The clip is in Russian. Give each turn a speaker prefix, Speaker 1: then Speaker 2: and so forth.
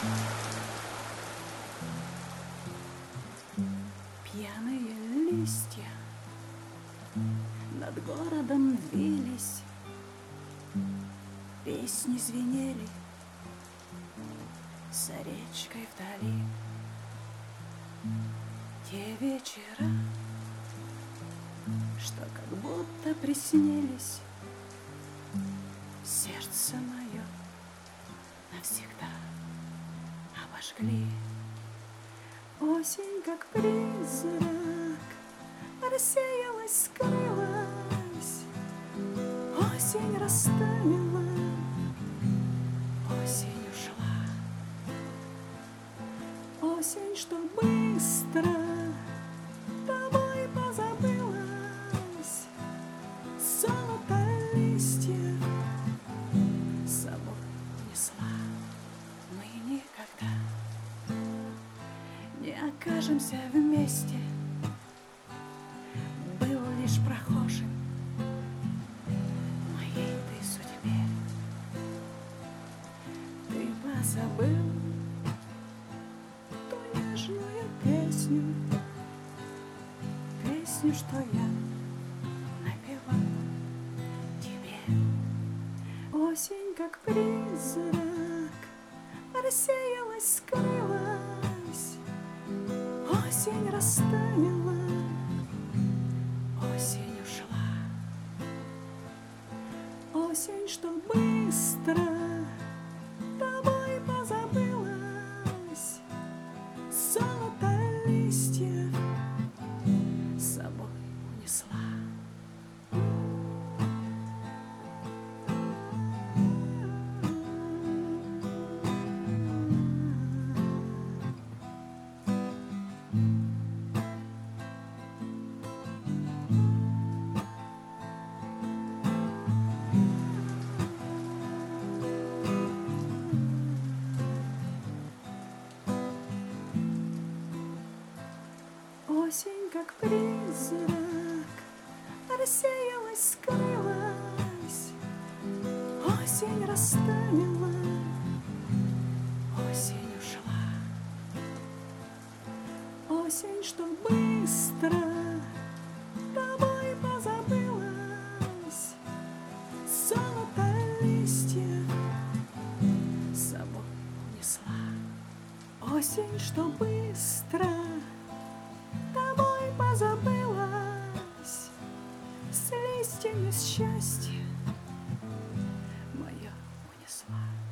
Speaker 1: Пьяные листья над городом вились, песни звенели за речкой вдали. Те вечера, что как будто приснились, сердце мое навсегда обожгли. Осень, как призрак, рассеялась, скрылась. Осень растаяла, осень ушла. Осень, что быстро тобой позабылась. Золото листьев с собой унесла. Мы никогда не окажемся вместе. Был лишь прохожим в моей ты судьбе. Ты позабыл ту нежную песню, песню, что я напевал тебе. Осень, как призрак, рассеялась, скрылась. Осень растаяла, осень ушла. Осень, что быстро тобой позабылась. Золото листьев с собой унесла. Осень, как призрак, рассеялась, скрылась. Осень растаяла, осень ушла. Осень, что быстро тобой позабылась. Золото листьев с собой унесла. Осень, что быстро тобой позабылась. С листьями счастья мое унесла.